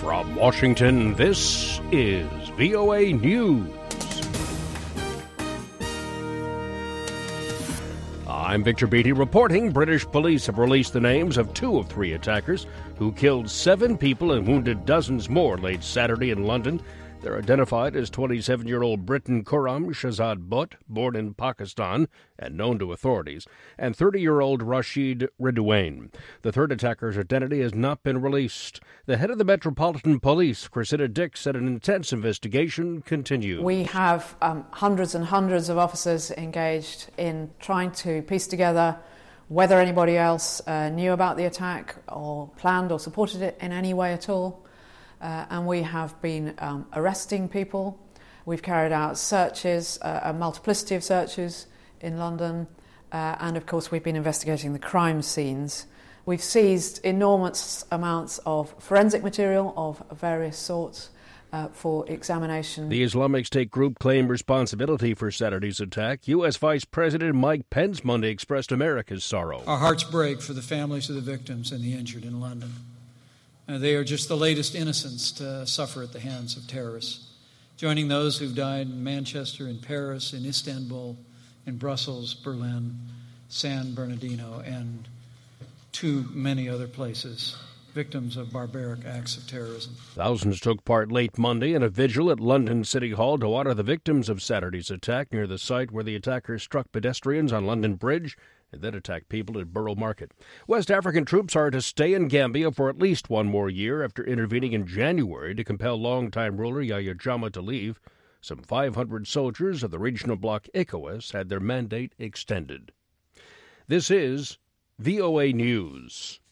From Washington, this is VOA News. I'm Victor Beattie reporting British police have released the names of 2 of 3 attackers who killed 7 people and wounded dozens more late Saturday in London. They're identified as 27-year-old Briton Khurram Shahzad Butt, born in Pakistan and known to authorities, and 30-year-old Rashid Ridwan. The third attacker's identity has not been released. The head of the Metropolitan Police, Cressida Dick, said an intense investigation continues. We have hundreds and hundreds of officers engaged in trying to piece together whether anybody else knew about the attack or planned or supported it in any way at all. And we have been arresting people. We've carried out searches, a multiplicity of searches in London, and of course we've been investigating the crime scenes. We've seized enormous amounts of forensic material of various sorts for examination. The Islamic State group claimed responsibility for Saturday's attack. U.S. Vice President Mike Pence Monday expressed America's sorrow. Our hearts break for the families of the victims and the injured in London. They are just the latest innocents to suffer at the hands of terrorists, joining those who've died in Manchester, in Paris, in Istanbul, in Brussels, Berlin, San Bernardino, and too many other places, victims of barbaric acts of terrorism. Thousands took part late Monday in a vigil at London City Hall to honor the victims of Saturday's attack near the site where the attackers struck pedestrians on London Bridge and then attacked people at Borough Market. West African troops are to stay in Gambia for at least one more year after intervening in January to compel longtime ruler Yahya Jammeh to leave. Some 500 soldiers of the regional bloc ECOWAS had their mandate extended. This is VOA News.